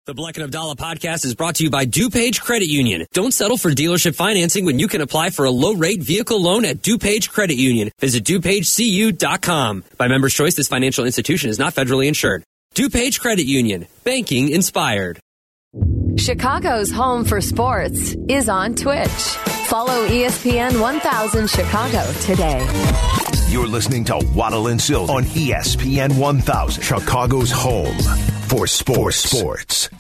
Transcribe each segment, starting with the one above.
The Bleck and Abdallah podcast is brought to you by DuPage Credit Union. Don't settle for dealership financing when you can apply for a low-rate vehicle loan at DuPage Credit Union. Visit DuPageCU.com. By Members' Choice, this financial institution is not federally insured. DuPage Credit Union. Banking inspired. Chicago's home for sports is on Twitch. Follow ESPN 1000 Chicago today. You're listening to Waddle and Silva on ESPN 1000, Chicago's home for sports.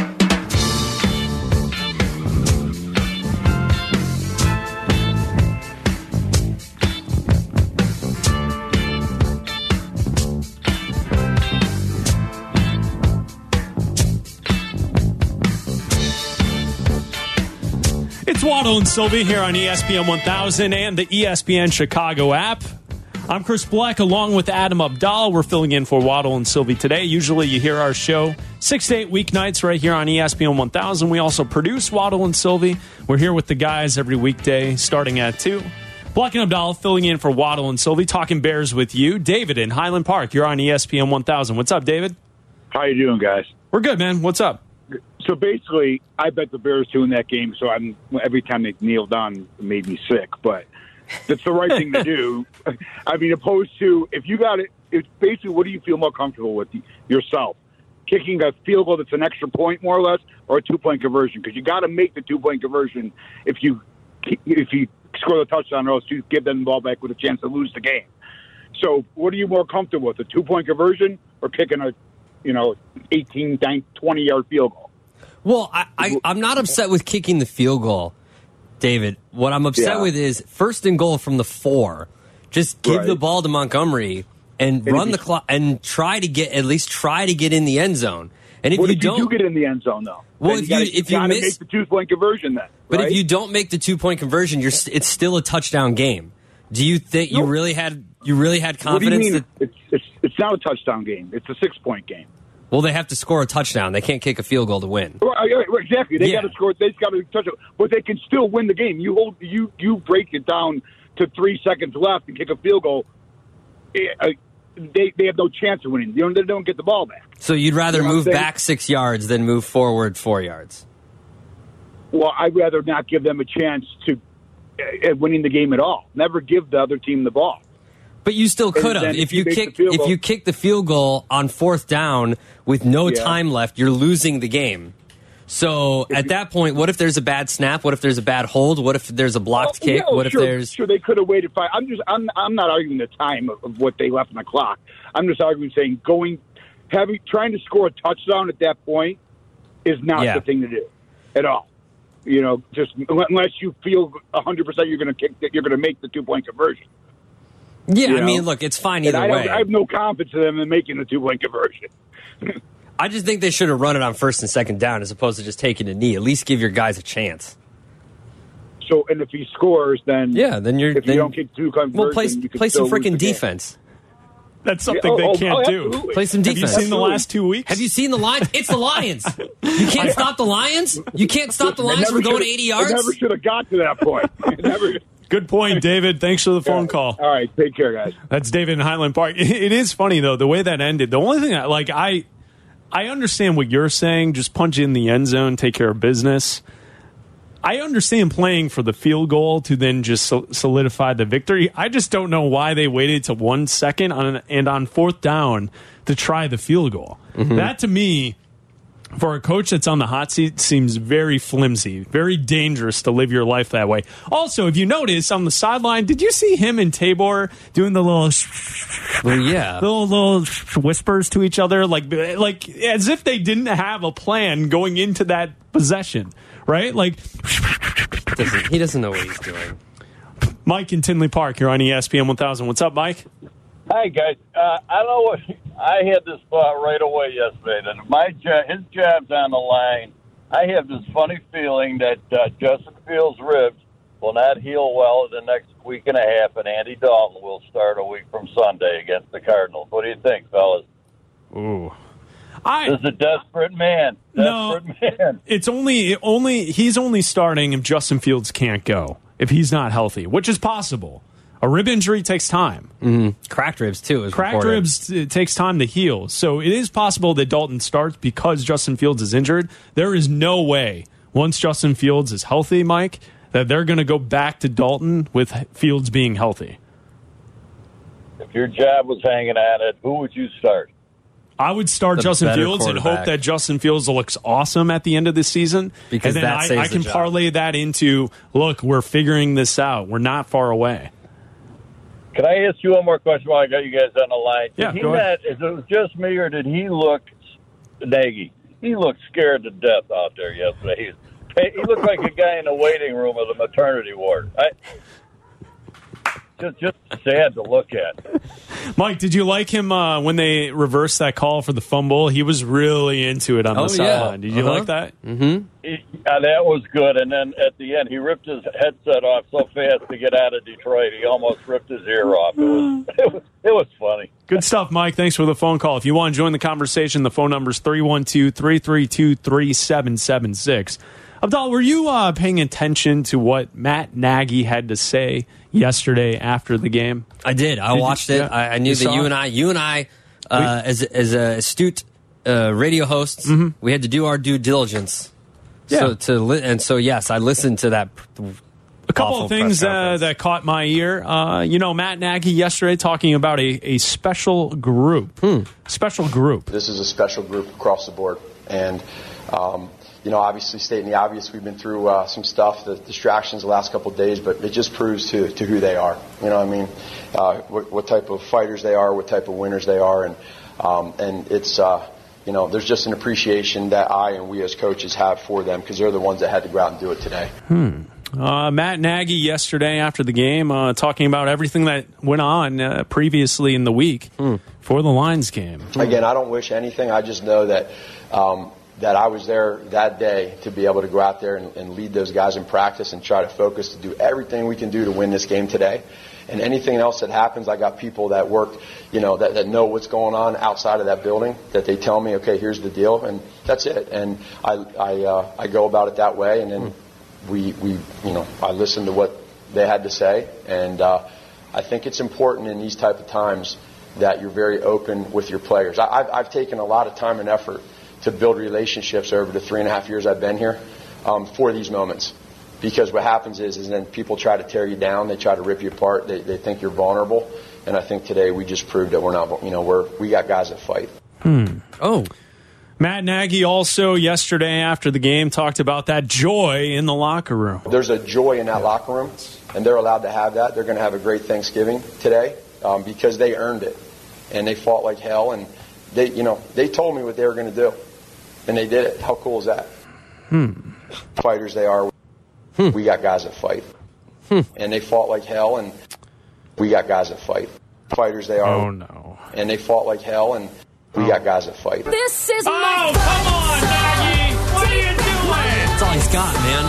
It's Waddle and Sylvie here on ESPN 1000 and the ESPN Chicago app. I'm Chris Bleck along with Adam Abdallah. We're filling in for Waddle and Sylvie today. Usually you hear our show 6 to 8 weeknights right here on ESPN 1000. We also produce Waddle and Sylvie. We're here with the guys every weekday starting at 2. Bleck and Abdallah filling in for Waddle and Sylvie, talking Bears with you. David in Highland Park, you're on ESPN 1000. What's up, David? How you doing, guys? We're good, man. What's up? So basically, I bet the Bears to win that game. So every time they kneel down, it made me sick. But that's the right thing to do. I mean, opposed to if you got it, it's basically what do you feel more comfortable with yourself? Kicking a field goal that's an extra point, more or less, or a 2-point conversion? Because you got to make the 2-point conversion if you score the touchdown, or else you give them the ball back with a chance to lose the game. So, what are you more comfortable with, a 2-point conversion or kicking a 18, 20-yard field goal? Well, I'm not upset with kicking the field goal, David. What I'm upset with is first and goal from the 4. Just give the ball to Montgomery and run the clock and try to get in the end zone. And if you don't get in the end zone, though, well, if you miss, make the 2-point conversion, then. But if you don't make the 2-point conversion, it's still a touchdown game. Do you think you really had confidence? What do you mean? It's not a touchdown game. It's a 6-point game. Well, they have to score a touchdown. They can't kick a field goal to win. Right, exactly. They got to score. They got to touch it, but they can still win the game. You break it down to 3 seconds left and kick a field goal. They have no chance of winning. They don't get the ball back. So you'd rather move back 6 yards than move forward 4 yards? Well, I'd rather not give them a chance to winning the game at all. Never give the other team the ball. But you still could have. If you kick the field goal on 4th down with no time left, you're losing the game. So at that point, what if there's a bad snap? What if there's a bad hold? What if there's a blocked kick? Sure, they could have waited 5. I'm not arguing the time of what they left on the clock. I'm just arguing saying trying to score a touchdown at that point is not the thing to do at all. Just unless you feel 100% you're going to make the 2-point conversion. Yeah, I mean, look, it's fine either way. I have no confidence in them in making the 2-point conversion. I just think they should have run it on 1st and 2nd down as opposed to just taking a knee. At least give your guys a chance. So, and if he scores, then you don't kick 2-point conversion, play some freaking defense. That's something they can't do. Absolutely. Play some defense. Have you seen the last 2 weeks? Have you seen the Lions? It's the Lions. You can't stop the Lions? You can't stop the Lions from going 80 yards? I never should have got to that point. Good point, David. Thanks for the phone call. All right, take care, guys. That's David in Highland Park. It is funny, though, the way that ended. The only thing I understand what you're saying, just punch in the end zone, take care of business. I understand playing for the field goal to then just solidify the victory. I just don't know why they waited to 1 second on 4th down to try the field goal. Mm-hmm. That, to me, for a coach that's on the hot seat, seems very flimsy, very dangerous to live your life that way. Also, if you notice on the sideline, did you see him and Tabor doing the little little whispers to each other, like as if they didn't have a plan going into that possession, right? Like he doesn't know what he's doing. Mike in Tinley Park, you're on ESPN 1000. What's up, Mike? Hi, guys. I don't know what I had this thought right away yesterday that his job's on the line. I have this funny feeling that Justin Fields' ribs will not heal well in the next week and a half, and Andy Dalton will start a week from Sunday against the Cardinals. What do you think, fellas? Ooh. This is a desperate man. Man. It's he's only starting if Justin Fields can't go, if he's not healthy, which is possible. A rib injury takes time. Cracked ribs, too, is Cracked reported. ribs, it takes time to heal. So it is possible that Dalton starts because Justin Fields is injured. There is no way, once Justin Fields is healthy, Mike, that they're going to go back to Dalton with Fields being healthy. If your job was hanging on it, who would you start? I would start The Justin better Fields and hope quarterback. that Justin Fields looks awesome at the end of the season. Because and then that saves I can the job. parlay that into, look, we're figuring this out. We're not far away. Can I ask you one more question while I got you guys on the line? Yeah, Did he go ahead. Is it just me, or did he look, Nagy, he looked scared to death out there yesterday. He looked like a guy in the waiting room of the maternity ward. Just sad to look at. Mike, did you like him when they reversed that call for the fumble? He was really into it on the sideline. Did you like that? That was good. And then at the end, he ripped his headset off so fast to get out of Detroit. He almost ripped his ear off. It was funny. Good stuff, Mike. Thanks for the phone call. If you want to join the conversation, the phone number is 312-332-3776. Abdal, were you paying attention to what Matt Nagy had to say yesterday after the game? I did. I watched it. Yeah. I knew that you and I, as astute radio hosts, we had to do our due diligence. Yeah. So yes, I listened to that. A couple awful of things press conference. that caught my ear. Matt Nagy yesterday talking about a special group. Special group. This is a special group across the board. And, obviously stating the obvious, we've been through some stuff, the distractions the last couple of days, but it just proves to who they are. You know what I mean? What type of fighters they are, what type of winners they are. And it's, there's just an appreciation that I and we as coaches have for them because they're the ones that had to go out and do it today. Matt Nagy yesterday after the game talking about everything that went on previously in the week for the Lions game. Again, I don't wish anything. I just know that that I was there that day to be able to go out there and lead those guys in practice and try to focus to do everything we can do to win this game today. And anything else that happens, I got people that work, that know what's going on outside of that building, that they tell me, okay, here's the deal, and that's it. And I go about it that way, and then I listen to what they had to say, and I think it's important in these type of times that you're very open with your players. I've taken a lot of time and effort to build relationships over the 3.5 years I've been here for these moments. Because what happens is then people try to tear you down, they try to rip you apart, they think you're vulnerable, and I think today we just proved that we're not. We got guys that fight. Oh. Matt Nagy also yesterday after the game talked about that joy in the locker room. There's a joy in that locker room, and they're allowed to have that. They're going to have a great Thanksgiving today because they earned it, and they fought like hell, and they told me what they were going to do, and they did it. How cool is that? Fighters they are. We got guys that fight. And they fought like hell, and we got guys that fight. Fighters they are. Oh, no. And they fought like hell, and we got guys that fight. This is Oh, come on, Nagy! What are you doing? That's all he's got, man.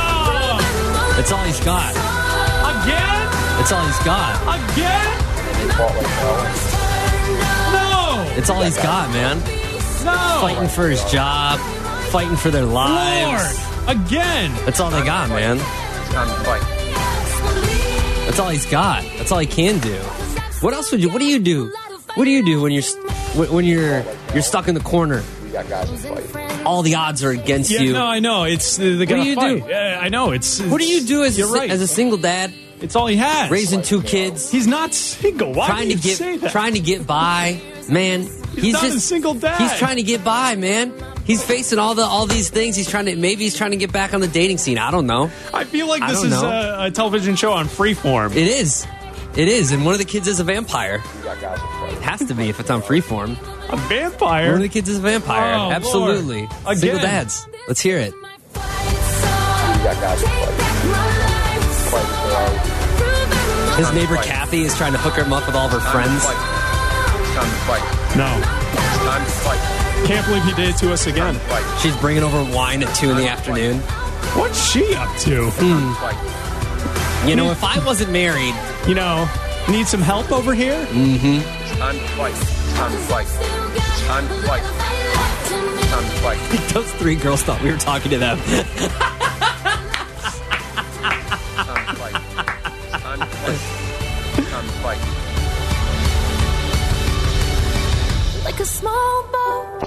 Oh, That's all he's got. again? That's all he's got. Again? They fought like hell. No! It's all he's got, man. No! Fighting for his job, fighting for their lives. Lord! Again! That's all they got, man. It's time to fight. That's all he's got. That's all he can do. What else would you? What do you do? What do you do when you're stuck in the corner? We got guys that fight. All the odds are against Yeah, you. no, I know. It's they do gotta you fight. do? Yeah, I know. It's What do you do as you're right. as a single dad, It's all he has. raising 2 kids, He's not single. Why trying do to you say that? trying to get by, man? He's not just a single dad. He's trying to get by, man. He's facing all these things. He's trying to get back on the dating scene. I don't know. I feel like I this don't is know. a television show on Freeform. It is, and one of the kids is a vampire. We got guys that fight. It has to be if it's on Freeform. A vampire. One of the kids is a vampire. Oh, Absolutely. Lord. Again. Single dads. Let's hear it. We got guys that fight. Fighters they are. His neighbor Kathy is trying to hook him up with all of her friends. It's time to fight. No. It's time to fight. Can't believe he did it to us again. Fight. She's bringing over wine at 2 in the afternoon. What's she up to? You know, if I wasn't married, Need some help over here? It's time to fight. It's time to fight. It's time to fight. It's time to fight. those 3 girls thought we were talking to them. It's time to fight. It's time to fight.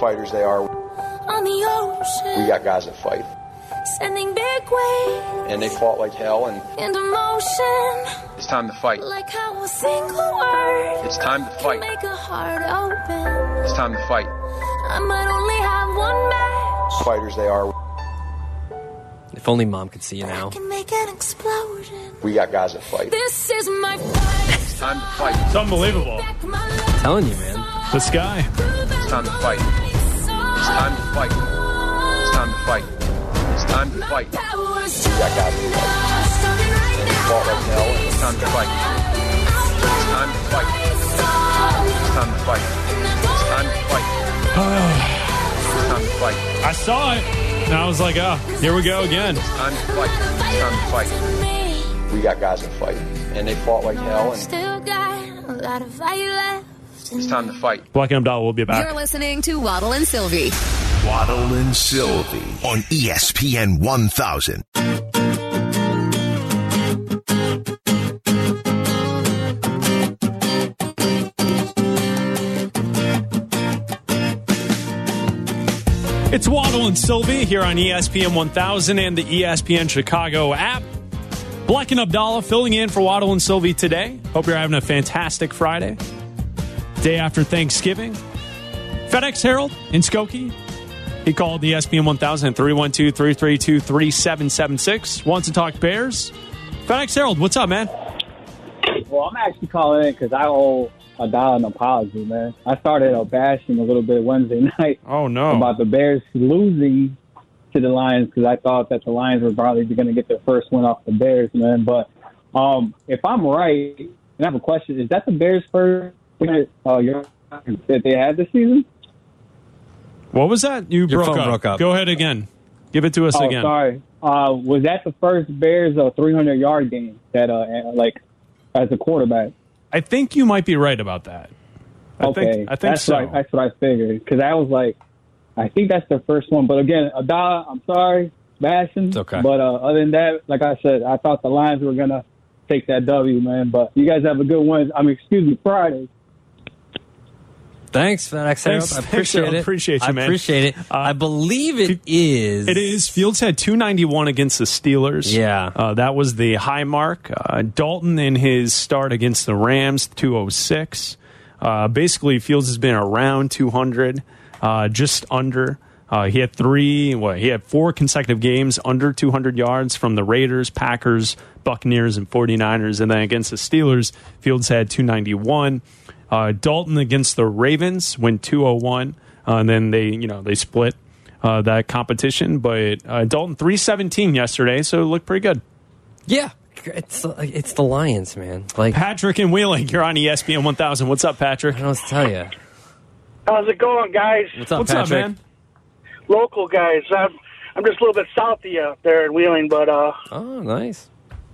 fighters they are. On the ocean, We got guys that fight. sending big waves And they fought like hell, and into motion. it's time to fight. Like how a single word It's time to can fight. make a heart open. It's time to fight. I might only have one match. Fighters they are. If only Mom could see you now. Can make an explosion. We got guys that fight. This is my fight. It's time to fight. It's unbelievable. Back my life. Telling you, man. This guy. It's time to fight. It's time to fight. It's time to fight. It's time to fight. We got guys that fight. And they fought like hell, and it's time to fight. It's time to fight. It's time to fight. It's time to fight. It's time to fight. I saw it, and I was like, oh, here we go again. It's time to fight. It's time to fight. We got guys that fight. And they fought like hell, and Still got a lot of fight left. it's time to fight. Black and Abdallah will be back. You're listening to Waddle and Sylvie. Waddle and Sylvie on ESPN 1000. It's Waddle and Sylvie here on ESPN 1000 and the ESPN Chicago app. Black and Abdallah filling in for Waddle and Sylvie today. Hope you're having a fantastic Friday. Day after Thanksgiving. FedEx Harold in Skokie. He called the ESPN 1000 at 312-332-3776. Wants to talk Bears. FedEx Harold, what's up, man? Well, I'm actually calling in because I owe Abdallah an apology, man. I started bashing a little bit Wednesday night Oh, no. about the Bears losing to the Lions because I thought that the Lions were probably going to get their first win off the Bears, man. But if I'm right, and I have a question, is that the Bears' first win that they had this season? What was that? You Your broke phone up. broke up. Go ahead again. Give it to us again. Sorry. Was that the first Bears 300-yard game that, as a quarterback? I think you might be right about that. I think that's so. That's what I figured. Because I was like, I think that's the first one. But again, Abdallah, I'm sorry, bashing. It's okay. But other than that, like I said, I thought the Lions were going to take that W, man. But you guys have a good one. Friday. Thanks, FedEx Harold. Thanks, I appreciate Harold. it. Appreciate you, man. I appreciate it. I believe it is. It is. Fields had 291 against the Steelers. Yeah. That was the high mark. Dalton in his start against the Rams, 206. Basically, Fields has been around 200, just under. He had four consecutive games under 200 yards from the Raiders, Packers, Buccaneers, and 49ers. And then against the Steelers, Fields had 291. Dalton against the Ravens went 201, and then they split that competition. But Dalton 317 yesterday, so it looked pretty good. Yeah. It's the Lions, man. Like Patrick in Wheeling, you're on ESPN 1000. What's up, Patrick? I don't know what to tell you. How's it going, guys? What's up, What's Patrick? up, man? Local guys. I'm just a little bit south of you there in Wheeling, but Oh, nice.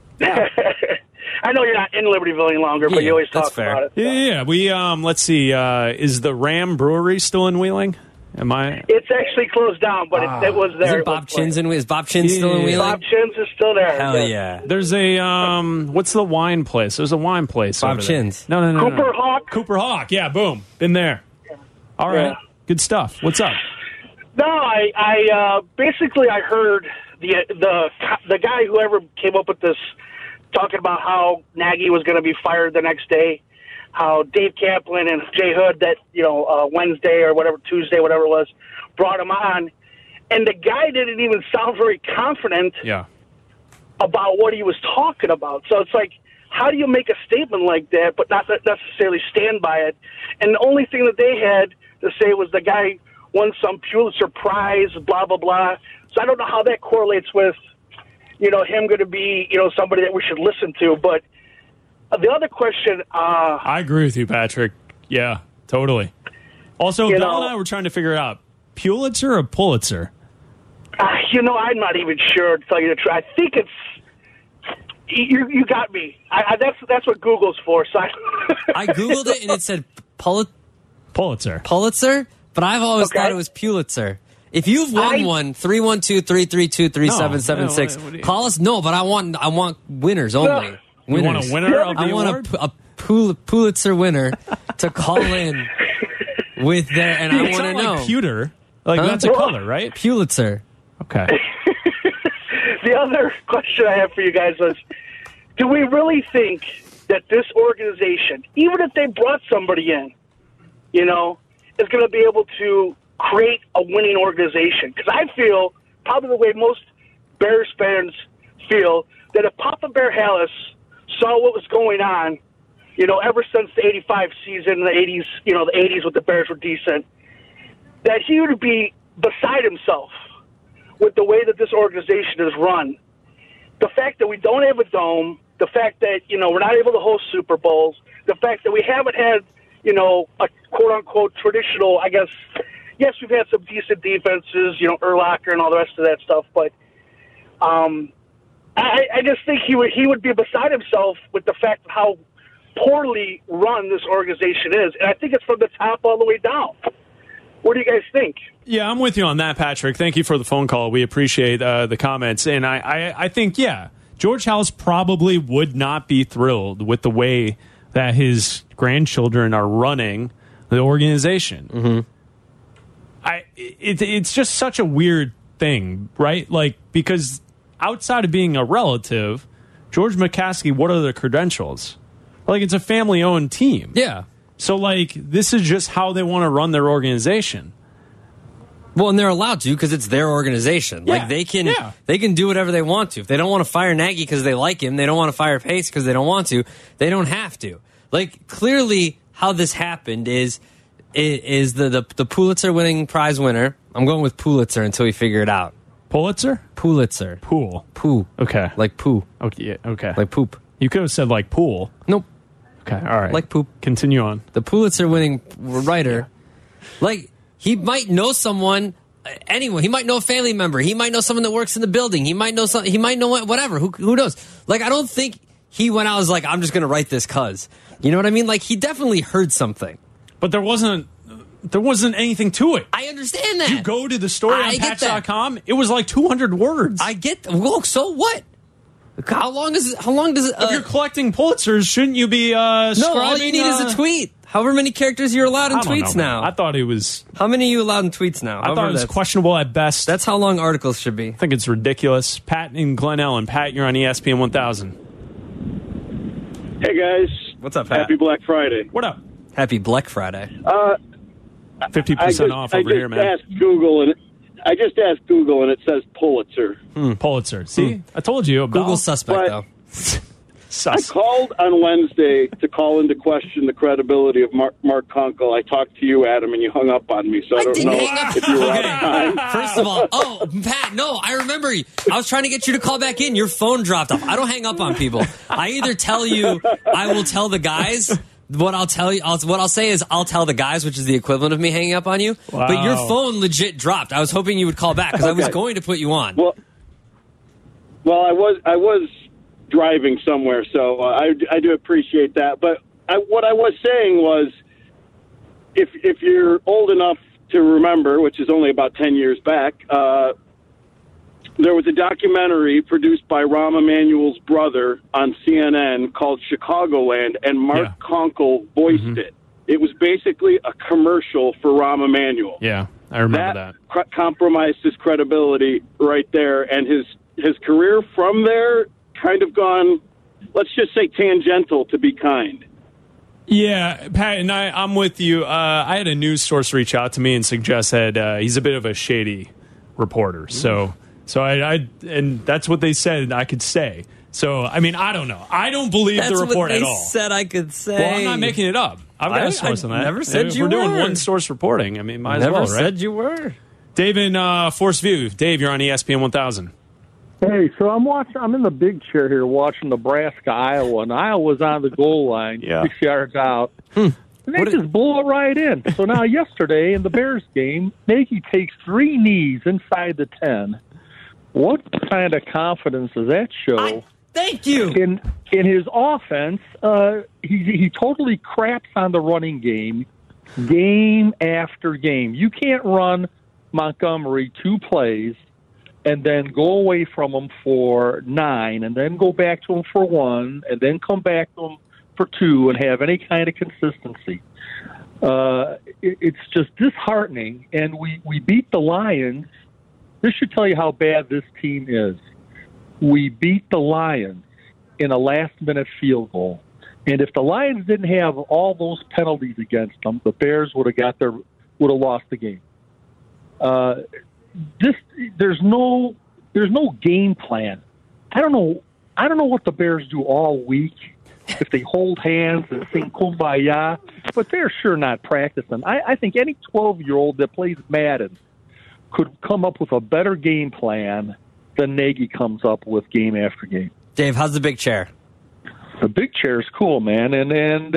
I know you're not in Libertyville any longer, but Yeah, you always that's talk fair. about it. So. Yeah, we let's see. Is the Ram Brewery still in Wheeling? Am I? It's actually closed down, but it was there. Is Bob Chin's is Bob Chin still in Wheeling? Bob Chin's is still there. Hell yeah. There's a what's the wine place? There's a wine place. Bob over there. Chin's. No. Cooper Hawk. Cooper Hawk. Yeah, boom. Been there. All right. Yeah. Good stuff. What's up? No, I basically I heard the guy whoever came up with this talking about how Nagy was going to be fired the next day, how Dave Kaplan and Jay Hood that Wednesday or whatever Tuesday whatever it was brought him on, and the guy didn't even sound very confident Yeah. about what he was talking about. So it's like, how do you make a statement like that but not necessarily stand by it? And the only thing that they had to say was the guy won some Pulitzer Prize, blah, blah, blah. So I don't know how that correlates with, him going to be, somebody that we should listen to. But the other question... I agree with you, Patrick. Yeah, totally. Also, Bill and I were trying to figure out, Pulitzer or Pulitzer? I'm not even sure, to tell you the truth. I think it's... You got me. That's what Google's for. So I Googled it, and it said Pulitzer. Pulitzer? But I've always thought it was Pulitzer. If you've won one, 312-332-3776. Call us. No, but I want winners only. You want a winner of the I award? want a Pulitzer winner to call in with their, and I It's want to not know. like pewter. Like, that's a color, right? Pulitzer. Okay. The other question I have for you guys is, do we really think that this organization, even if they brought somebody in, is going to be able to create a winning organization? Because I feel, probably the way most Bears fans feel, that if Papa Bear Halas saw what was going on, ever since the 85 season, the 80s, the 80s with the Bears were decent, that he would be beside himself with the way that this organization is run. The fact that we don't have a dome, the fact that, we're not able to host Super Bowls, the fact that we haven't had, a quote-unquote traditional, I guess, yes, we've had some decent defenses, Urlacher and all the rest of that stuff, but I just think he would be beside himself with the fact of how poorly run this organization is. And I think it's from the top all the way down. What do you guys think? Yeah, I'm with you on that, Patrick. Thank you for the phone call. We appreciate the comments. And I think, George Halas probably would not be thrilled with the way that his grandchildren are running the organization. Mm-hmm. It's just such a weird thing, right? Like, because outside of being a relative, George McCaskey, what are the credentials? Like, it's a family-owned team. Yeah. So, like, this is just how they want to run their organization. Well, and they're allowed to because it's their organization. Yeah. Like, they can do whatever they want to. If they don't want to fire Nagy because they like him, they don't want to fire Pace because they don't want to, they don't have to. Like, clearly how this happened is the Pulitzer-winning prize winner. I'm going with Pulitzer until we figure it out. Pulitzer? Pulitzer. Pool. Poo. Okay. Like poo. Okay. Yeah, okay. Like poop. You could have said, like, pool. Nope. Okay, all right. Like poop. Continue on. The Pulitzer-winning writer, like, he might know someone, anyone. He might know a family member. He might know someone that works in the building. He might know something. He might know whatever. Who knows? Like, I don't think he went out and was like, I'm just going to write this cuz. You know what I mean? Like, he definitely heard something. But there wasn't anything to it. I understand that. You go to the story on Patch.com, it was like 200 words. I get that. Well, so what? How long does it? If you're collecting Pulitzers, shouldn't you be scribing? No, all you need is a tweet. However many characters you're allowed in tweets now. I thought it was... How many are you allowed in tweets now? I thought it was questionable at best. That's how long articles should be. I think it's ridiculous. Pat and Glen Ellen. Pat, you're on ESPN 1000. Hey, guys. What's up, Pat? Happy Black Friday. What up? Happy Black Friday. 50% off over here, man. I just asked Google, and it says Pulitzer. Pulitzer. See? I told you about... Google suspect, though. I called on Wednesday to call into question the credibility of Mark Kunkel. I talked to you, Adam, and you hung up on me, so I don't know if you were out of time. First of all, Pat, no, I remember you. I was trying to get you to call back in. Your phone dropped off. I don't hang up on people. I either tell you, I will tell the guys... What I'll tell you, what I'll say is I'll tell the guys, which is the equivalent of me hanging up on you. Wow. But your phone legit dropped. I was hoping you would call back because I was going to put you on. Well, I was driving somewhere, so I do appreciate that. But what I was saying was, if you're old enough to remember, which is only about 10 years back, there was a documentary produced by Rahm Emanuel's brother on CNN called Chicagoland, and Mark Kunkel voiced it. It was basically a commercial for Rahm Emanuel. Yeah, I remember that. Compromised his credibility right there, and his career from there kind of gone, let's just say, tangential, to be kind. Yeah, Pat, and I'm with you. I had a news source reach out to me and suggest that he's a bit of a shady reporter. So I and that's what they said I could say. So, I mean, I don't know. I don't believe the report at all. That's what they said I could say. Well, I'm not making it up. I've got a source on that. I never said you were. We're doing one source reporting. I mean, might as well, right? Never said you were. Dave in Forest View. Dave, you're on ESPN 1000. Hey, so I'm in the big chair here watching Nebraska, Iowa, and Iowa's on the goal line, 6 yards out. And they just blow it right in. So now yesterday in the Bears game, Nagy takes 3 knees inside the 10. What kind of confidence does that show? Thank you. In his offense, he totally craps on the running game after game. You can't run Montgomery 2 plays and then go away from him for 9 and then go back to him for 1 and then come back to him for 2 and have any kind of consistency. It's just disheartening. And we beat the Lions. This should tell you how bad this team is. We beat the Lions in a last-minute field goal. And if the Lions didn't have all those penalties against them, the Bears would have lost the game. There's no game plan. I don't know what the Bears do all week. If they hold hands and sing Kumbaya, but they're sure not practicing. I think any 12-year-old that plays Madden could come up with a better game plan than Nagy comes up with game after game. Dave, how's the big chair? The big chair is cool, man, and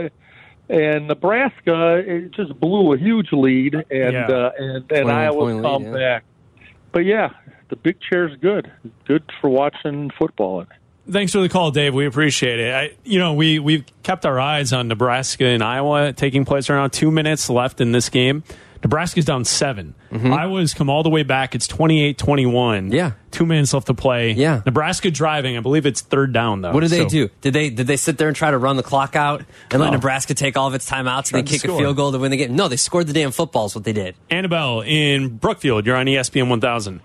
Nebraska it just blew a huge lead, and Iowa come back. But yeah, the big chair is good for watching football. Thanks for the call, Dave. We appreciate it. We've kept our eyes on Nebraska and Iowa taking place around 2 minutes left in this game. Nebraska's down 7. Iowa's come all the way back. It's 28-21. Yeah. 2 minutes left to play. Yeah. Nebraska driving. I believe it's third down, though. What did they do? Did they sit there and try to run the clock out and let Nebraska take all of its timeouts and then kick a field goal to win the game? No, they scored the damn football is what they did. Annabelle in Brookfield. You're on ESPN 1000.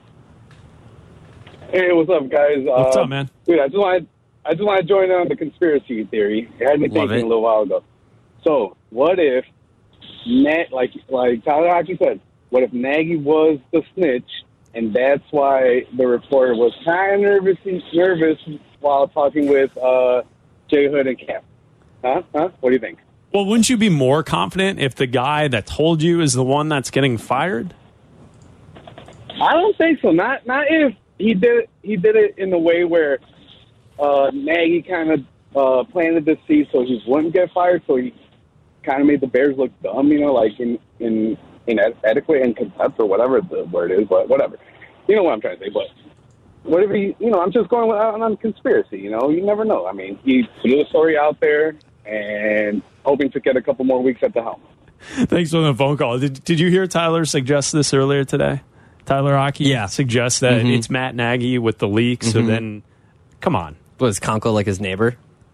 Hey, what's up, guys? What's up, man? Dude, I just want to join on the conspiracy theory. It had me thinking a little while ago. So, what if, like Tyler Hockey said, what if Nagy was the snitch, and that's why the reporter was kind of nervous while talking with Jay Hood and Cap? Huh? What do you think? Well, wouldn't you be more confident if the guy that told you is the one that's getting fired? I don't think so. Not if he did it in a way where Nagy kind of planted the seed so he wouldn't get fired. So he kind of made the Bears look dumb, like inadequate and contempt or whatever the word is, but whatever. You know what I'm trying to say. But whatever I'm just going on conspiracy. You never know. I mean, he threw the story out there and hoping to get a couple more weeks at the helm. Thanks for the phone call. Did you hear Tyler suggest this earlier today? Tyler Hockey suggests that it's Matt Nagy with the leak. So then, come on. Was Conco like his neighbor?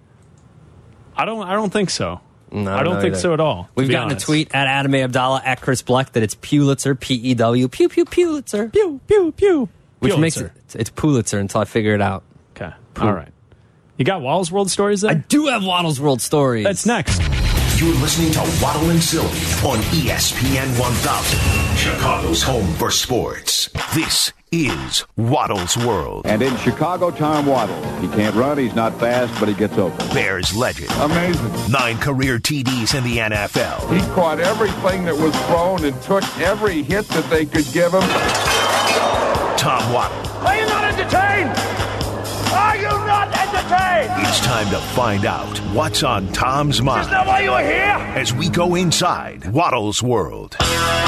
I don't think so. No, I don't think so at all. We've gotten a tweet at Adam A. Abdallah at Chris Bleck that it's Pulitzer, P-E-W, pew, pew, Pulitzer. Pew, pew, pew. Which Pulitzer. makes it's Pulitzer until I figure it out. Okay. All right. You got Waddle's World Stories there? I do have Waddle's World Stories. That's next. You're listening to Waddle and Sylvie on ESPN 1000, Chicago's home for sports. This is Waddle's World. And in Chicago, Tom Waddle. He can't run, he's not fast, but he gets open. Bears legend. Amazing. 9 career TDs in the NFL. He caught everything that was thrown and took every hit that they could give him. Tom Waddle. Are you not entertained? Are you not entertained? It's time to find out what's on Tom's mind. Is that why you are here? As we go inside Waddle's World.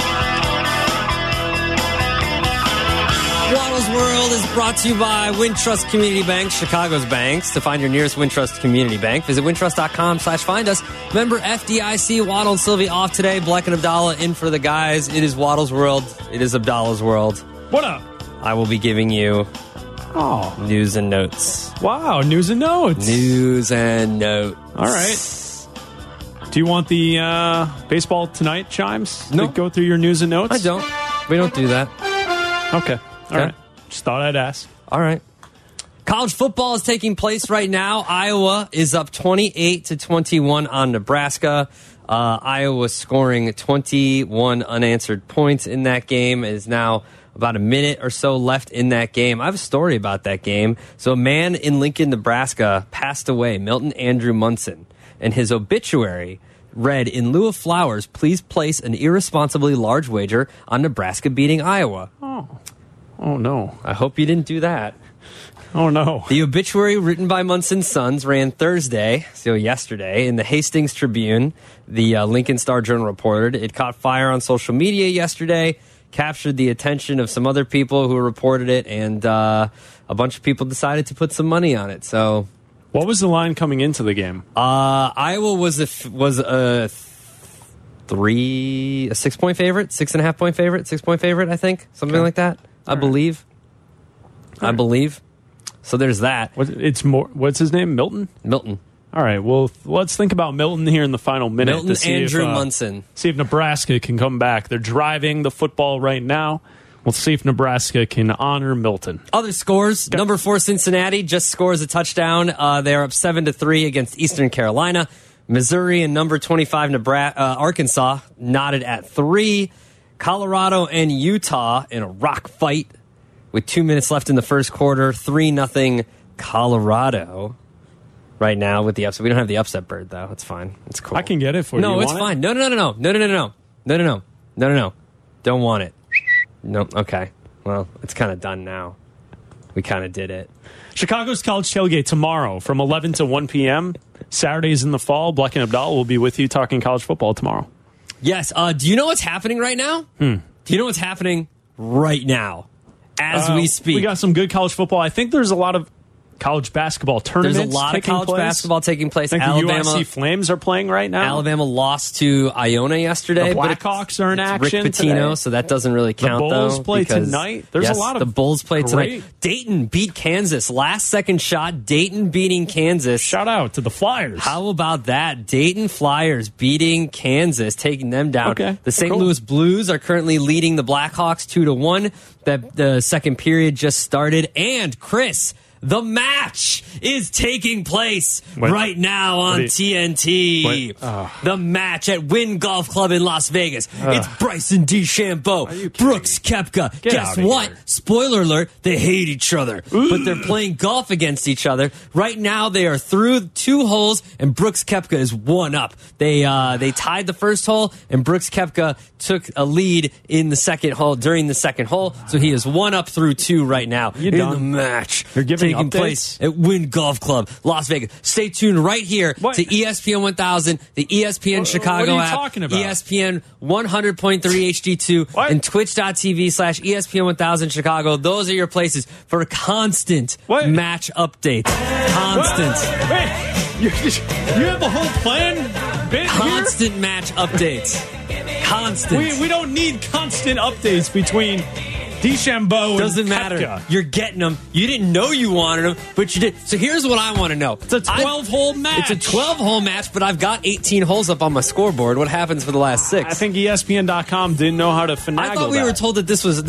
Waddle's World is brought to you by Wintrust Community Bank, Chicago's banks. To find your nearest Wintrust Community Bank, visit wintrust.com/find us. Member FDIC, Waddle and Sylvie off today. Bleck and Abdallah in for the guys. It is Waddle's World. It is Abdallah's World. What up? I will be giving you news and notes. Wow, news and notes. News and notes. All right. Do you want the Baseball Tonight chimes to go through your news and notes? I don't. We don't do that. Okay. All right. Just thought I'd ask. All right. College football is taking place right now. Iowa is up 28-21 on Nebraska. Iowa scoring 21 unanswered points in that game. It is now about a minute or so left in that game. I have a story about that game. So a man in Lincoln, Nebraska passed away, Milton Andrew Munson, and his obituary read, "In lieu of flowers, please place an irresponsibly large wager on Nebraska beating Iowa." Oh, no. I hope you didn't do that. Oh, no. The obituary written by Munson's sons ran Thursday, so yesterday, in the Hastings Tribune. The Lincoln Star-Journal reported it caught fire on social media yesterday, captured the attention of some other people who reported it, and a bunch of people decided to put some money on it. So, what was the line coming into the game? Iowa was a 6-point favorite, 6.5 point favorite, 6-point favorite, I think, something like that. I believe. I believe. So there's that. What's his name? Milton? Milton. All right, well, let's think about Milton here in the final minute. Milton to see Andrew if, Munson. See if Nebraska can come back. They're driving the football right now. We'll see if Nebraska can honor Milton. Other scores, number 4 Cincinnati just scores a touchdown. They're up 7-3 against Eastern Carolina. Missouri and number 25 Arkansas knotted at 3. Colorado and Utah in a rock fight with 2 minutes left in the first quarter. 3-0 Colorado right now with the upset. We don't have the upset bird, though. It's fine. It's cool. I can get it for you. No, it's fine. No. Don't want it. No. Okay. Well, it's kind of done now. We kind of did it. Chicago's College Tailgate tomorrow from 11 to 1 p.m. Saturdays in the fall. Black and Abdallah will be with you talking college football tomorrow. Yes. Do you know what's happening right now? Do you know what's happening right now as we speak? We got some good college football. I think there's a lot of college basketball tournaments. There's a lot of college basketball taking place. I think Alabama, the USC Flames are playing right now. Alabama lost to Iona yesterday. The Blackhawks are in action Rick Pitino, today. So that doesn't really count, the Bulls though. play tonight. There's a lot of the Bulls play great. tonight. Dayton beat Kansas. Last second shot. Dayton beating Kansas. Shout out to the Flyers. How about that? Dayton Flyers beating Kansas, taking them down. Okay. The St. Louis Blues are currently leading the Blackhawks 2-1. The second period just started. And Chris, the match is taking place right now on TNT. The match at Wynn Golf Club in Las Vegas. It's Bryson DeChambeau, Brooks Koepka. Guess what? Here. Spoiler alert, they hate each other. But they're playing golf against each other. Right now, they are through 2 holes, and Brooks Koepka is 1 up. They tied the first hole, and Brooks Koepka took a lead in the second hole during the second hole. So he is 1 up through 2 right now in the match. You're giving taking updates? place at Wynn Golf Club, Las Vegas. Stay tuned right here to ESPN 1000, the ESPN Chicago what are you app, talking about? ESPN 100.3 HD2, and twitch.tv/ESPN 1000 Chicago. Those are your places for constant match updates. Constant. Wait, you have the whole plan? Constant match updates. Constant. We don't need constant updates between DeChambeau Doesn't and matter. Koepka. You're getting them. You didn't know you wanted them, but you did. So here's what I want to know. It's a 12-hole match. It's a 12-hole match, but I've got 18 holes up on my scoreboard. What happens for the last 6? I think ESPN.com didn't know how to finagle I thought we were told that this was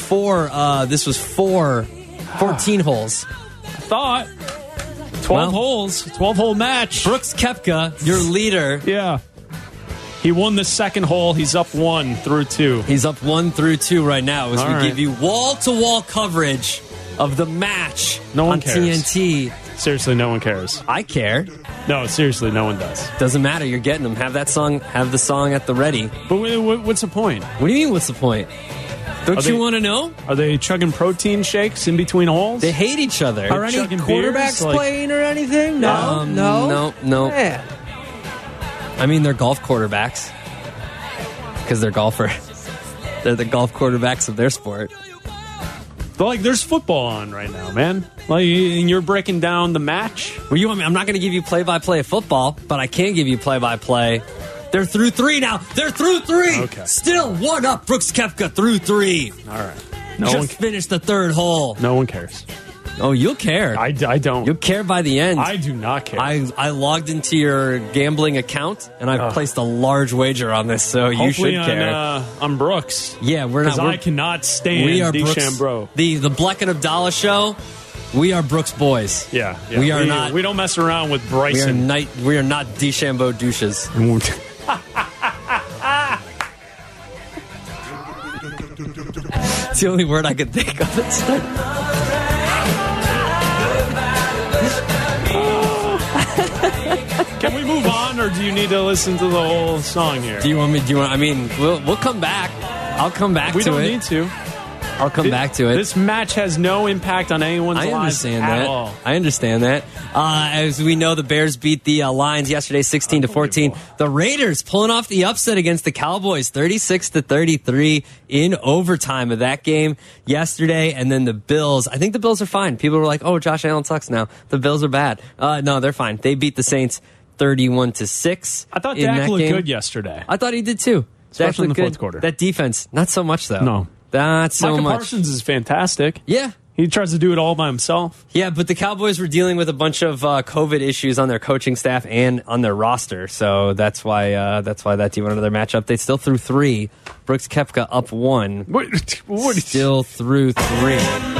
14 holes. I thought 12 holes, 12-hole match. Brooks Koepka, your leader. Yeah. He won the second hole. He's up 1 through 2. He's up 1 through 2 right now as All we right. give you wall-to-wall coverage of the match No one on cares. TNT. Seriously, no one cares. I care. No, seriously, no one does. Doesn't matter. You're getting them. Have the song at the ready. But what's the point? What do you mean, what's the point? Don't you want to know? Are they chugging protein shakes in between holes? They hate each other. Are any quarterbacks playing or anything? No. No. Yeah. I mean, they're golf quarterbacks because they're golfer. They're the golf quarterbacks of their sport. But like, there's football on right now, man. Like, and you're breaking down the match. Well, you want me? I'm not going to give you play-by-play of football, but I can give you play-by-play. They're through 3 now. They're through 3. Okay. Still 1 up. Brooks Koepka through 3. All right. Just finished the 3rd hole. No one cares. Oh, you'll care. I don't. You'll care by the end. I do not care. I logged into your gambling account and I placed a large wager on this, so you should care. On Brooks. Yeah, we're not. Because I cannot stand DeChambeau. The Black and Abdallah show. We are Brooks boys. Yeah. We are not. We don't mess around with Bryson. We are not DeChambeau douches. It's the only word I could think of. Can we move on, or do you need to listen to the whole song here? Do you want me? I mean, we'll come back. I'll come back to it. We don't need to. I'll come back to it. This match has no impact on anyone's lives at all. I understand that. As we know, the Bears beat the Lions yesterday, 16-14. The Raiders pulling off the upset against the Cowboys, 36-33 in overtime of that game yesterday. And then the Bills. I think the Bills are fine. People were like, "Oh, Josh Allen sucks now. The Bills are bad." No, they're fine. They beat the Saints 31-6. I thought Dak looked good yesterday. I thought he did too. Especially in the fourth quarter. That defense, not so much though. No. Not so Micah much. Parsons is fantastic. Yeah, He tries to do it all by himself. Yeah, but the Cowboys were dealing with a bunch of COVID issues on their coaching staff and on their roster, so that's why that team won another matchup. They still threw 3. Brooks Koepka up 1. What still threw 3.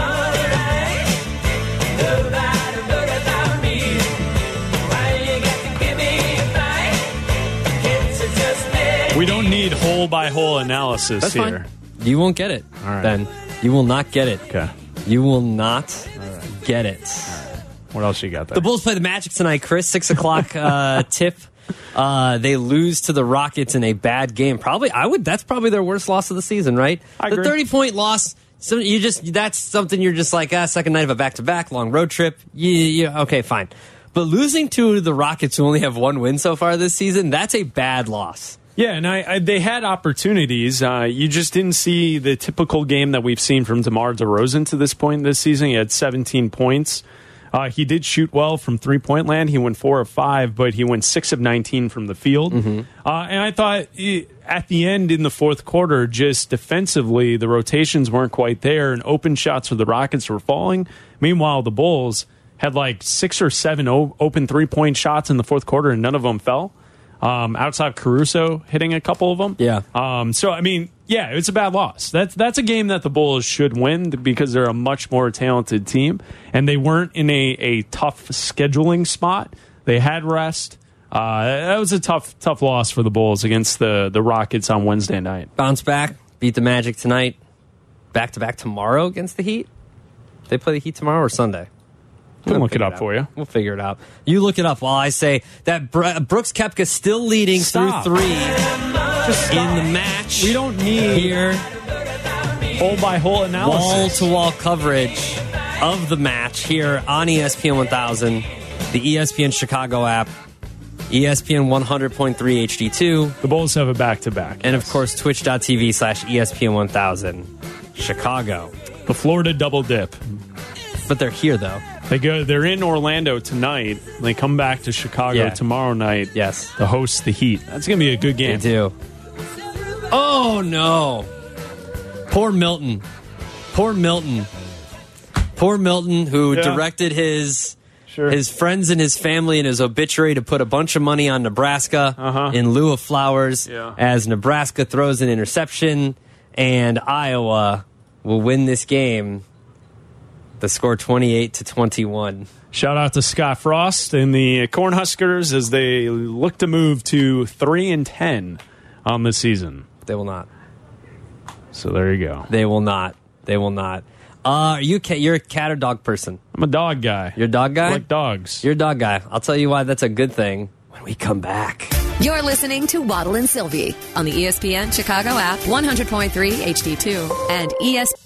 We don't need hole-by-hole analysis That's here. fine. You won't get it, All right. Ben. You will not get it. Okay. You will not get it. What else you got there? The Bulls play the Magic tonight, Chris. 6 o'clock tip. They lose to the Rockets in a bad game. That's probably their worst loss of the season, right? I the agree. 30-point loss. So that's something you're just like, second night of a back-to-back, long road trip. Yeah, okay, fine. But losing to the Rockets, who only have 1 win so far this season, that's a bad loss. Yeah, and they had opportunities. You just didn't see the typical game that we've seen from DeMar DeRozan to this point this season. He had 17 points. He did shoot well from three-point land. He went 4 of 5, but he went 6 of 19 from the field. And I thought at the end in the fourth quarter, just defensively, the rotations weren't quite there, and open shots for the Rockets were falling. Meanwhile, the Bulls had like 6 or 7 open three-point shots in the fourth quarter, and none of them fell. Outside of Caruso hitting a couple of them. Yeah. So, I mean, yeah, it's a bad loss. That's a game that the Bulls should win because they're a much more talented team, and they weren't in a tough scheduling spot. They had rest. That was a tough loss for the Bulls against the Rockets on Wednesday night. Bounce back, beat the Magic tonight. Back-to-back tomorrow against the Heat. They play the Heat tomorrow or Sunday? I can look it up for you. We'll figure it out. You look it up while I say that Brooks Koepka still leading through 3 in the match. We don't need here hole-by-hole analysis. Wall-to-wall coverage of the match here on ESPN 1000, the ESPN Chicago app, ESPN 100.3 HD2. The Bulls have a back-to-back. And, of course, twitch.tv/ESPN 1000 Chicago. The Florida double dip. But they're here, though. They're in Orlando tonight. They come back to Chicago tomorrow night. Yes. To host the Heat. That's going to be a good game. They do. Oh, no. Poor Milton. Poor Milton, who directed his friends and his family in his obituary to put a bunch of money on Nebraska in lieu of Flowers as Nebraska throws an interception and Iowa will win this game. The score 28-21. Shout out to Scott Frost and the Cornhuskers as they look to move to 3-10 on the season. They will not. So there you go. They will not. They will not. You're a cat or dog person? I'm a dog guy. You're a dog guy? I like dogs. You're a dog guy. I'll tell you why that's a good thing when we come back. You're listening to Waddle and Sylvie on the ESPN Chicago app, 100.3 HD2, and ESPN.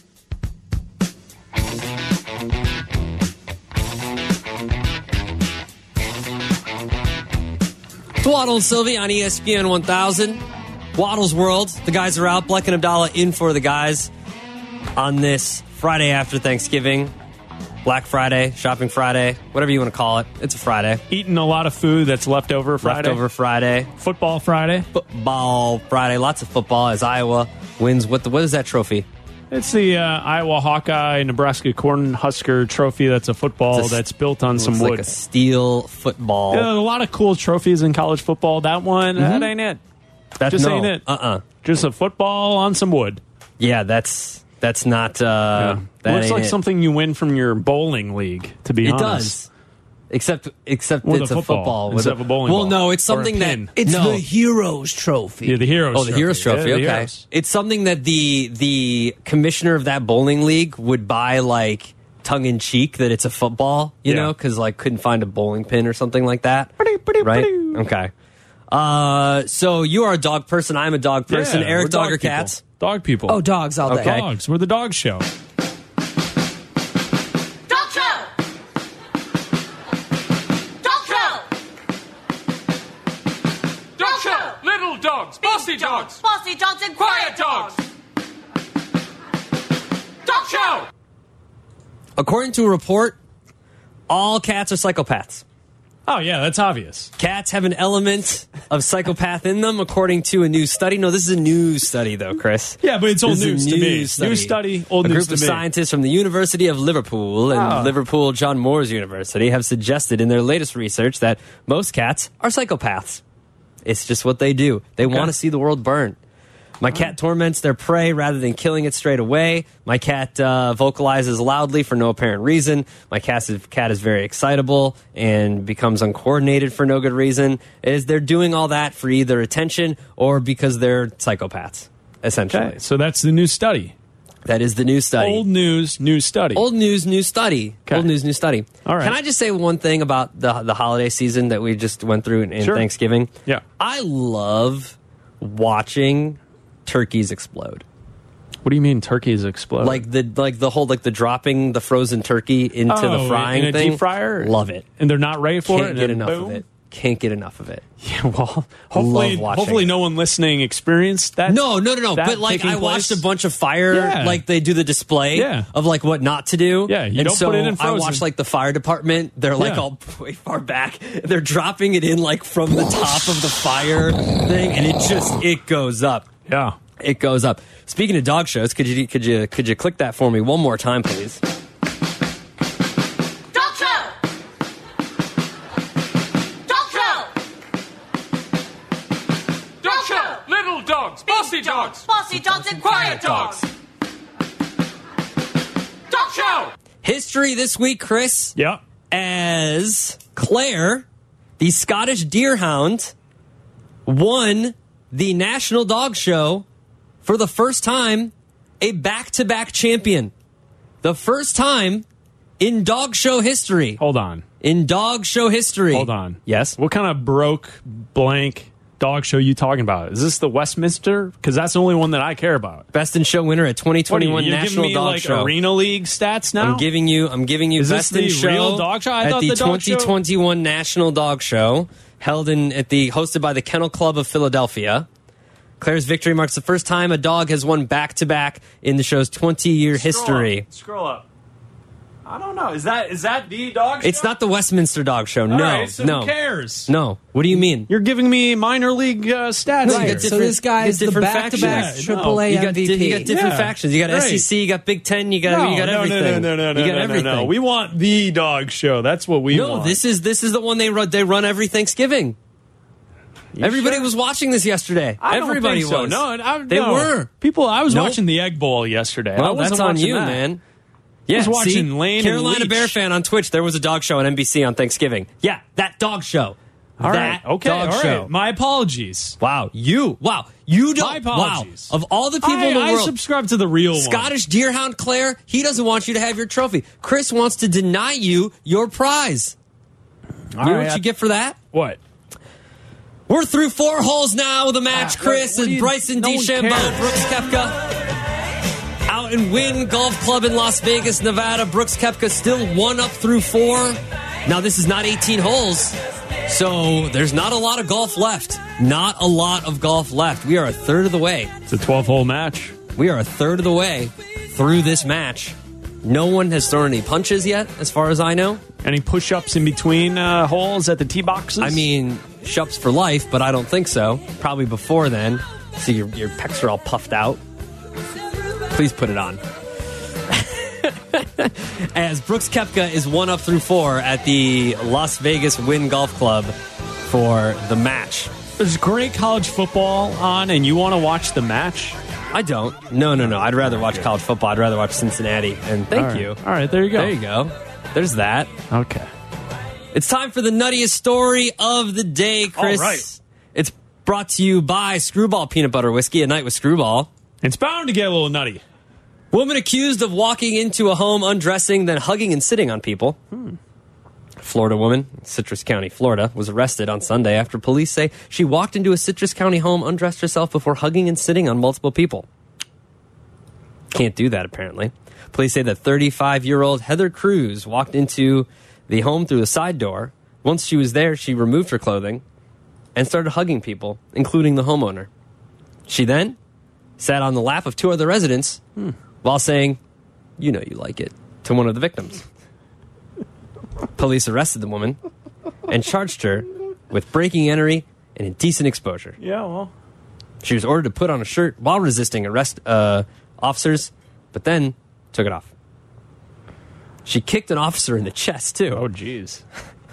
Waddle and Sylvie on ESPN 1000. Waddle's World. The guys are out. Bleck and Abdallah in for the guys on this Friday after Thanksgiving. Black Friday, Shopping Friday, whatever you want to call it. It's a Friday. Eating a lot of food that's left over Friday. Leftover Friday. Football Friday. Football Friday. Lots of football as Iowa wins. What is that trophy? It's the Iowa Hawkeye Nebraska Cornhusker trophy. That's a football that's built on some wood. Like a steel football. Yeah, a lot of cool trophies in college football. That one, that ain't it. Ain't it. Just a football on some wood. Yeah, that's not. That looks like something you win from your bowling league. To be honest, does. Except with it's a football instead of a bowling ball. Well, no, it's something that it's the Heroes Trophy. Yeah, the Heroes. Oh, the Heroes Trophy. Yeah, okay, Heroes. It's something that the commissioner of that bowling league would buy like tongue in cheek that it's a football, you know, because like couldn't find a bowling pin or something like that. Right? Okay. So you are a dog person. I'm a dog person. Yeah, Eric, dog or people. cats? Dog people. Oh, dogs all day. Okay. Dogs. We're the dog show. Dogs, bossy dogs, and quiet dogs. Dog show. According to a report, all cats are psychopaths. Oh, yeah, that's obvious. Cats have an element of psychopath in them, according to a new study. No, this is a new study, though, Chris. Yeah, but it's old This is news a to me. new study. New study, old a news group to of me. scientists from the University of Liverpool and Liverpool John Moores University have suggested in their latest research that most cats are psychopaths. It's just what they do. They want to see the world burn. My cat torments their prey rather than killing it straight away. My cat vocalizes loudly for no apparent reason. My cat is very excitable and becomes uncoordinated for no good reason. They're doing all that for either attention or because they're psychopaths, essentially. Okay, so that's the new study. That is the new study. Old news, new study. Old news, new study. Okay. Old news, new study. All right. Can I just say one thing about the holiday season that we just went through in Sure. Thanksgiving? Yeah. I love watching turkeys explode. What do you mean turkeys explode? Like the whole the dropping the frozen turkey into the frying in a thing. deep fryer? Love it. And they're not ready for Can't it? get and enough boom? of it. Can't get enough of it. Yeah, well, Love watching hopefully it. no one listening experienced that. No. that But like taking I watched place. a bunch of fire, Yeah. like they do the display Yeah. of like what not to do. Yeah, you and don't so put it in I frozen. watched like the fire department. They're like Yeah. all way far back. They're dropping it in like from the top of the fire thing, and it goes up. Yeah. It goes up. Speaking of dog shows, could you click that for me one more time, please? Dog show! Dog show! Dog show! Little dogs, bossy dogs, and quiet dogs. Dog show! History this week, Chris. Yeah. As Claire, the Scottish Deerhound, won the National Dog Show for the first time, a back-to-back champion. The first time in dog show history. Hold on. In dog show history. Hold on. Yes? What kind of broke blank dog show you talking about? Is this the Westminster? Because that's the only one that I care about. Best in Show winner at 2021 What are you National giving me Dog like Show. Arena League stats now? I'm giving you Is Best this the in Show real dog show? I at thought the the dog show- 2021 National Dog Show hosted by the Kennel Club of Philadelphia. Claire's victory marks the first time a dog has won back-to-back in the show's 20-year history. Scroll up. I don't know. Is that the dog show? It's not the Westminster Dog Show. All No, right, so no. who cares? No. What do you mean? You're giving me minor league stats No, you here. got So this guy's you got the different back-to-back factions. AAA You got MVP. different factions. You got Right. SEC, you got Big Ten, you got everything. No. You got everything. No. We want the dog show. That's what we want. No, this is the one they run every Thanksgiving. Everybody was watching this yesterday. I don't Everybody think so. was. No, They were. People, I was Nope. watching the Egg Bowl yesterday. I Well, wasn't that's on watching you, that. man. I Yeah, was watching see? Lane and Carolina Leach. Bear fan on Twitch. There was a dog show on NBC on Thanksgiving. Yeah, that dog show. All that right. Okay. dog all right. show. My apologies. Wow, you don't. My apologies. Wow, of all the people in the I world, subscribe to the real one. Scottish Deerhound Claire, he doesn't want you to have your trophy. Chris wants to deny you your prize. All you know right, what you get for that? What? We're through 4 holes now of the match, Chris. what do And you- Bryson no one DeChambeau, cares. Brooks Koepka out and Wynn Golf Club in Las Vegas, Nevada. Brooks Koepka still 1 up through 4. Now, this is not 18 holes, so there's not a lot of golf left. Not a lot of golf left. We are a third of the way. It's a 12-hole match. We are a third of the way through this match. No one has thrown any punches yet, as far as I know. Any push-ups in between holes at the tee boxes? I mean, shups for life, but I don't think so. Probably before then. See, your pecs are all puffed out. Please put it on. As Brooks Koepka is 1 up through 4 at the Las Vegas Wynn Golf Club for the match. There's great college football on, and you want to watch the match? I don't. No. I'd rather watch college football. I'd rather watch Cincinnati. And thank All right. you. All right, there you go. There you go. There's that. Okay. It's time for the nuttiest story of the day, Chris. All right. It's brought to you by Screwball Peanut Butter Whiskey, a night with Screwball. It's bound to get a little nutty. Woman accused of walking into a home, undressing, then hugging and sitting on people. Florida woman, Citrus County, Florida, was arrested on Sunday after police say she walked into a Citrus County home, undressed herself before hugging and sitting on multiple people. Can't do that, apparently. Police say that 35-year-old Heather Cruz walked into the home through the side door. Once she was there, she removed her clothing and started hugging people, including the homeowner. She then sat on the lap of 2 other residents while saying, "You know you like it," to one of the victims. Police arrested the woman and charged her with breaking entry and indecent exposure. Yeah, well. She was ordered to put on a shirt while resisting arrest officers, but then took it off. She kicked an officer in the chest, too. Oh, jeez.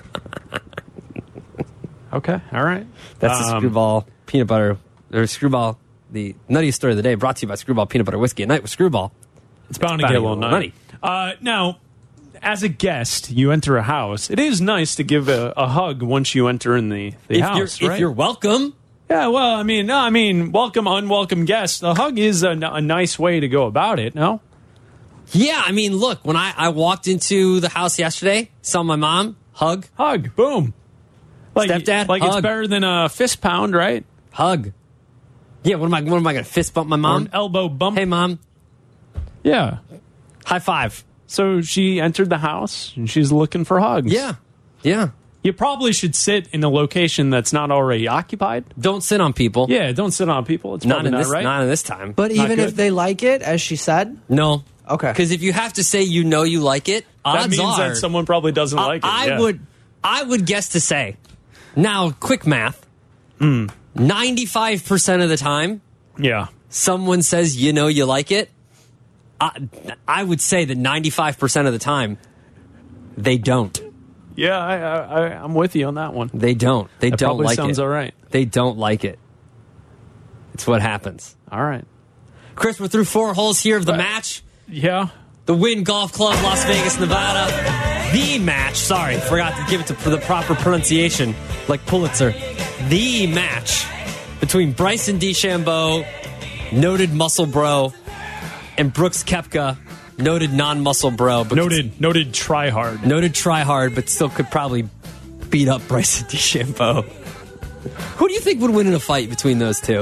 Okay, all right. That's the Screwball peanut butter, or Screwball, the nuttiest story of the day, brought to you by Screwball Peanut Butter Whiskey at Night with Screwball. It's bound to get a little nutty. Now, as a guest, you enter a house. It is nice to give a hug once you enter in the house, right? If you're welcome. Yeah, well, I mean, welcome, unwelcome guests. A hug is a nice way to go about it, no? Yeah, I mean, look, when I walked into the house yesterday, saw my mom, hug, boom. Like, stepdad, like hug. It's better than a fist pound, right? Hug. Yeah, what am I going to fist bump my mom? Or an elbow bump. Hey, Mom. Yeah. High five. So she entered the house and she's looking for hugs. Yeah. Yeah. You probably should sit in a location that's not already occupied. Don't sit on people. Yeah, don't sit on people. It's probably not right. Not in this time. But even if they like it, as she said? No. Okay. Because if you have to say you like it, odds that means are that someone probably doesn't like it. I would guess to say. Now, quick math. 95% of the time, someone says you like it. I would say that 95% of the time, they don't. Yeah, I'm with you on that one. They don't. They that don't like it. Sounds all right. They don't like it. It's what happens. All right. Chris, we're through 4 holes here of the match. Yeah. The Wynn Golf Club, Las Vegas, Nevada. The match. Sorry, forgot to give it for the proper pronunciation, like Pulitzer. The match between Bryson DeChambeau, noted muscle bro, and Brooks Koepka, noted non-muscle bro. Noted try-hard. Noted try-hard, but still could probably beat up Bryson DeChambeau. Who do you think would win in a fight between those two?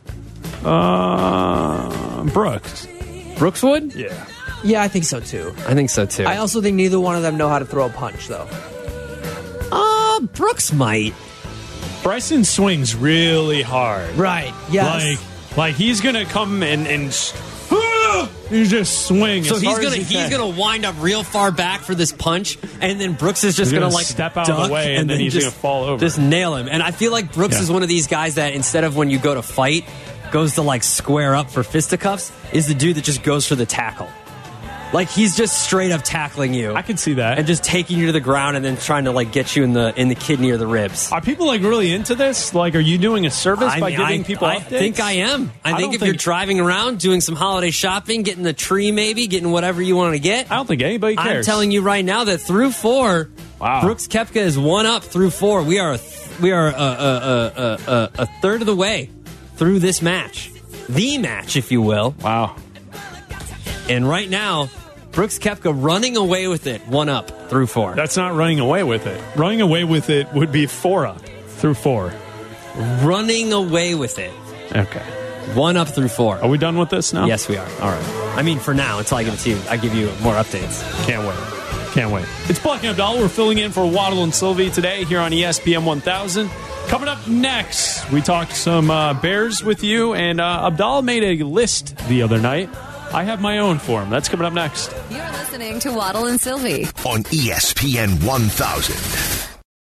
Brooks. Brooks would? Yeah. Yeah, I think so, too. I think so, too. I also think neither one of them know how to throw a punch, though. Brooks might. Bryson swings really hard. Right, yes. Like he's going to come and you just swing. So as he's hard gonna as he can. wind up real far back for this punch, and then Brooks is just gonna step out duck of the way, and then he's just gonna fall over. Just nail him. And I feel like Brooks is one of these guys that instead of when you go to fight, goes to square up for fisticuffs, is the dude that just goes for the tackle. Like he's just straight up tackling you. I can see that, and just taking you to the ground, and then trying to get you in the kidney or the ribs. Are people really into this? Are you doing a service by giving people updates? I think I am. I think if you're driving around doing some holiday shopping, getting the tree, maybe getting whatever you want to get. I don't think anybody cares. I'm telling you right now that through 4, Brooks Koepka is 1 up through 4. We are a third of the way through this match, the match, if you will. Wow. And right now, Brooks Koepka running away with it, 1 up through 4. That's not running away with it. Running away with it would be 4 up through 4. Running away with it. Okay. 1 up through 4. Are we done with this now? Yes, we are. All right. I mean, for now, until I give it to you, I give you more updates. Can't wait. It's Black and Abdallah. We're filling in for Waddle and Sylvie today here on ESPN 1000. Coming up next, we talked some Bears with you, and Abdallah made a list the other night. I have my own for him. That's coming up next. You're listening to Waddle and Sylvie on ESPN 1000.